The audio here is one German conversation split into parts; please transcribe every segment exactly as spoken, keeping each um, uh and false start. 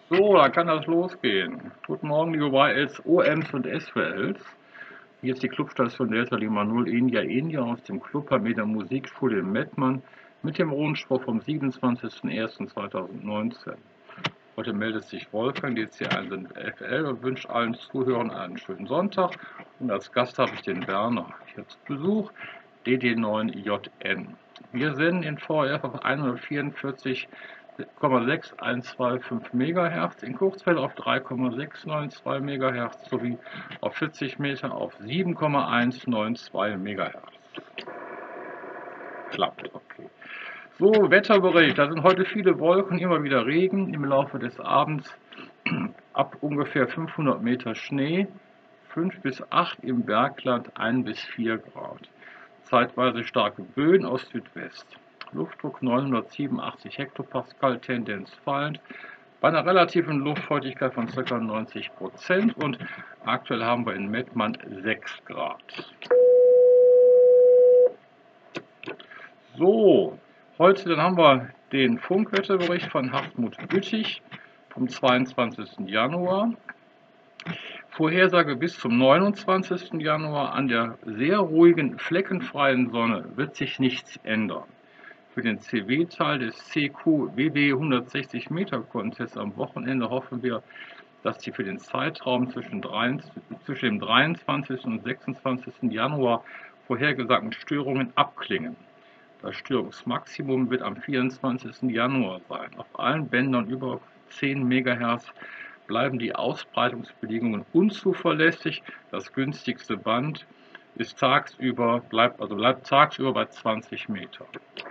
So, da kann das losgehen. Guten Morgen, liebe Y Ls, O Ms und S V Ls. Hier ist die Clubstation Delta Lima null India India aus dem Club Meter Musikschule in Mettmann mit dem Rundspruch vom siebenundzwanzigsten ersten zweitausendneunzehn. Heute meldet sich Wolfgang, D C eins F L, und wünscht allen Zuhörern einen schönen Sonntag. Und als Gast habe ich den Werner hier zu Besuch, D D neun J N. Wir senden in V R F auf hundertvierundvierzig Komma sechs eins zwei fünf Megahertz, in Kurzwelle auf drei Komma sechs neun zwei Megahertz sowie auf vierzig Meter auf sieben Komma eins neun zwei Megahertz. Klappt, okay. So, Wetterbericht. Da sind heute viele Wolken, immer wieder Regen. Im Laufe des Abends ab ungefähr fünfhundert Meter Schnee, fünf bis acht im Bergland, ein bis vier Grad. Zeitweise starke Böen aus Südwest. Luftdruck neunhundertsiebenundachtzig Hektopascal, Tendenz fallend, bei einer relativen Luftfeuchtigkeit von ca. neunzig Prozent, und aktuell haben wir in Mettmann sechs Grad. So, heute dann haben wir den Funkwetterbericht von Hartmut Büttig vom zweiundzwanzigsten Januar. Vorhersage bis zum neunundzwanzigsten Januar: An der sehr ruhigen, fleckenfreien Sonne wird sich nichts ändern. Für den C W-Teil des C Q W W hundertsechzig Meter Contests am Wochenende hoffen wir, dass die für den Zeitraum zwischen, zwischen dem dreiundzwanzigsten und sechsundzwanzigsten Januar vorhergesagten Störungen abklingen. Das Störungsmaximum wird am vierundzwanzigsten Januar sein. Auf allen Bändern über zehn Megahertz bleiben die Ausbreitungsbedingungen unzuverlässig. Das günstigste Band ist tagsüber, bleibt, also bleibt tagsüber bei zwanzig Meter.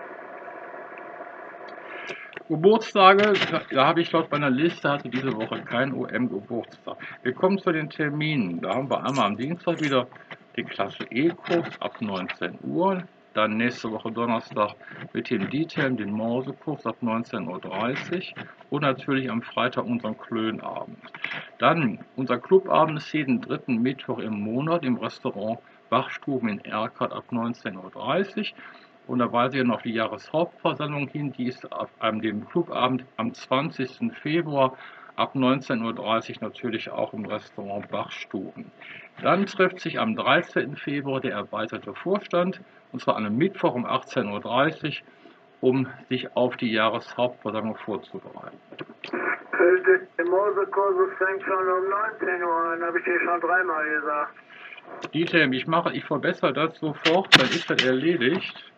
Geburtstage, da habe ich laut meiner Liste, hatte diese Woche kein O M-Geburtstag. Wir kommen zu den Terminen. Da haben wir einmal am Dienstag wieder den Klasse E-Kurs ab neunzehn Uhr. Dann nächste Woche Donnerstag mit dem D-Term, den Morsekurs ab neunzehn Uhr dreißig. Und natürlich am Freitag unseren Klönabend. Dann unser Clubabend ist jeden dritten Mittwoch im Monat im Restaurant Bachstuben in Erkrath ab neunzehn Uhr dreißig. Und da weise ich noch die Jahreshauptversammlung hin, die ist auf einem, dem Clubabend am zwanzigsten Februar ab neunzehn Uhr dreißig natürlich auch im Restaurant Bachstuben. Dann trifft sich am dreizehnten Februar der erweiterte Vorstand, und zwar an einem Mittwoch um achtzehn Uhr dreißig, um sich auf die Jahreshauptversammlung vorzubereiten. Der Morsekurs fängt schon um neunzehn Uhr an, habe ich dir schon dreimal gesagt. Dieter, ich mache, ich verbessere das sofort, dann ist das erledigt.